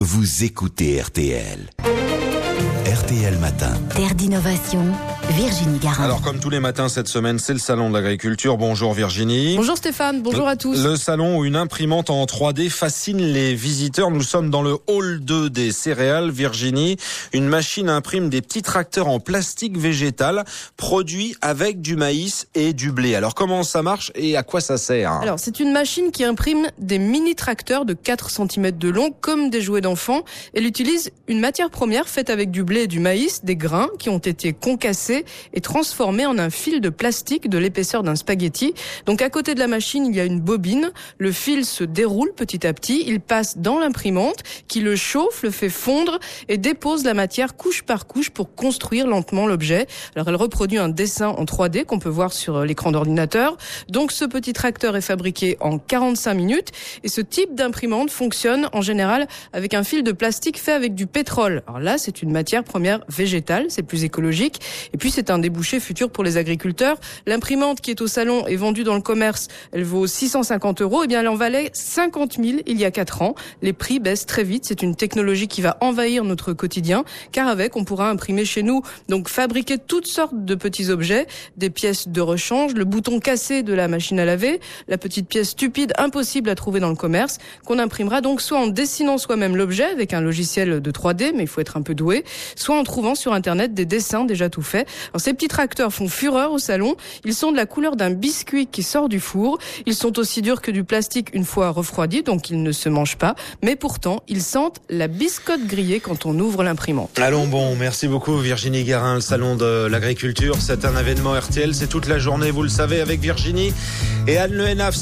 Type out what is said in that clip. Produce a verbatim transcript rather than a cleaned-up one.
Vous écoutez R T L. R T L Matin. Terre d'innovation, Virginie Garin. Alors comme tous les matins cette semaine, c'est le salon de l'agriculture. Bonjour Virginie. Bonjour Stéphane, bonjour à tous. Le salon où une imprimante en trois D fascine les visiteurs. Nous sommes dans le hall deux des céréales. Virginie, une machine imprime des petits tracteurs en plastique végétal produits avec du maïs et du blé. Alors comment ça marche et à quoi ça sert? Alors c'est une machine qui imprime des mini-tracteurs de quatre centimètres de long comme des jouets d'enfants. Elle utilise une matière première faite avec du blé et du maïs, des grains qui ont été concassés et transformés en un fil de plastique de l'épaisseur d'un spaghetti. Donc à côté de la machine, il y a une bobine. Le fil se déroule petit à petit. Il passe dans l'imprimante qui le chauffe, le fait fondre et dépose la matière couche par couche pour construire lentement l'objet. Alors elle reproduit un dessin en trois D qu'on peut voir sur l'écran d'ordinateur. Donc ce petit tracteur est fabriqué en quarante-cinq minutes et ce type d'imprimante fonctionne en général avec un fil de plastique fait avec du pétrole. Alors là, c'est une matière première végétale, c'est plus écologique. Et puis c'est un débouché futur pour les agriculteurs. L'imprimante qui est au salon est vendue dans le commerce, elle vaut six cent cinquante euros. Et bien elle en valait cinquante mille il y a quatre ans. Les prix baissent très vite. C'est une technologie qui va envahir notre quotidien, car avec on pourra imprimer chez nous, donc fabriquer toutes sortes de petits objets, des pièces de rechange, le bouton cassé de la machine à laver, la petite pièce stupide impossible à trouver dans le commerce, qu'on imprimera donc soit en dessinant soi-même l'objet avec un logiciel de trois D, mais il faut être un peu doué, soit en trouvant sur internet des dessins déjà tout faits. Alors ces petits tracteurs font fureur au salon. Ils sont de la couleur d'un biscuit qui sort du four. Ils sont aussi durs que du plastique une fois refroidis, donc ils ne se mangent pas. Mais pourtant, ils sentent la biscotte grillée quand on ouvre l'imprimante. Allons bon, merci beaucoup Virginie Garin. Le salon de l'agriculture, c'est un événement R T L, c'est toute la journée, vous le savez, avec Virginie et Anne Le Hénaff.